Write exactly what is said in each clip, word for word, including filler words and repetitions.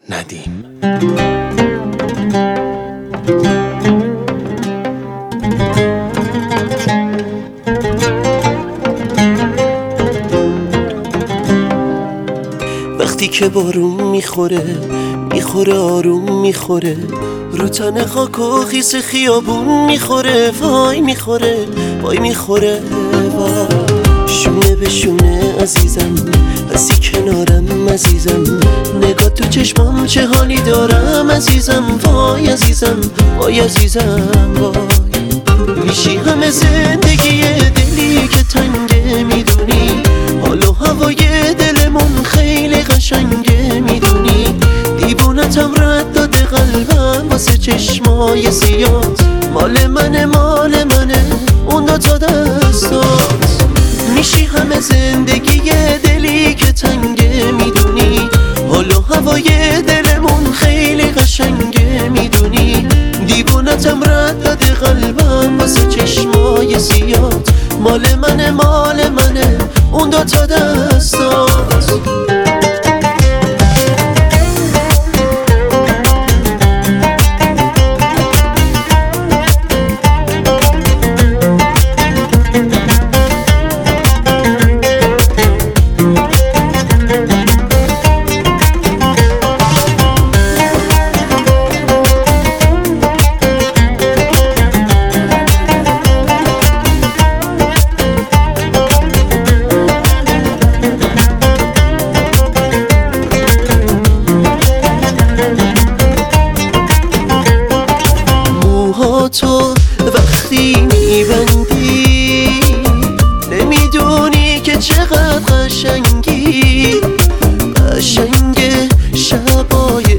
ندیم. وقتی که بارون میخوره میخوره آروم میخوره رو تن خاک و خیس خیابون میخوره، وای میخوره وای میخوره وای. شونه به شونه عزیزم هستی کنارم عزیزم، نگاه تو چشمام چه حالی دارم عزیزم، وای عزیزم وای عزیزم وای. میشی همه زندگی دلی که تنگه میدونی، حال و هوای دلمون خیلی قشنگه میدونی، دیوونتم رد داده قلبم واسه چشمای سیات، مال منه مال منه اون دو تا دستات. میشی همه زندگی دلی که تنگه میدونی، حال و هوای دلمون خیلی قشنگه میدونی، دیوونتم رد داده قلبم واسه چشمای سیات، مال منه مال منه اون دو تا دستات. تو وقتی میبندی نمیدونی که چقدر قشنگی، قشنگ شبای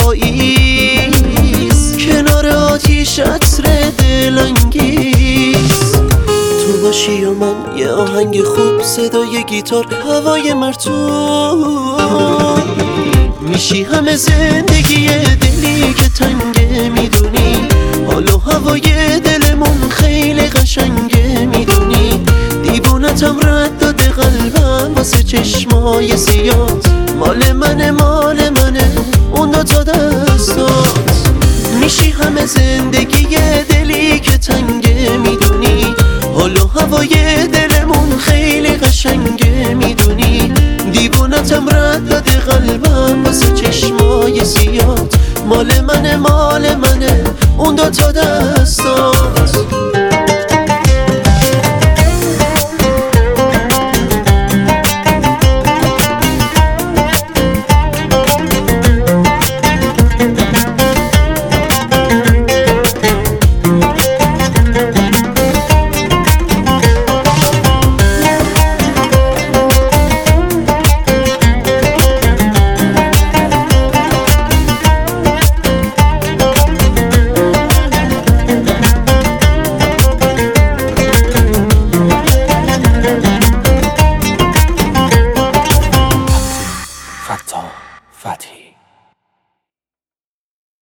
پاییز کنار آتیش عطر دلانگیز. تو باشی و من یه آهنگ خوب، صدای گیتار، هوای مرطوب، میشی همه زندگی دلی که تنگه میدونی، حال و هوای دلمون خیلی قشنگه میدونی، دیوونتم رد داده قلبم واسه چشمای سیات، مال منه مال منه اون دو تا دستات. میشی همه زندگی دلی که تنگه میدونی، حال و هوای دلمون خیلی قشنگه میدونی، دیوونتم رد داده قلبم واسه چشمای سیات، مال منه مال منه اون دو تا دستات.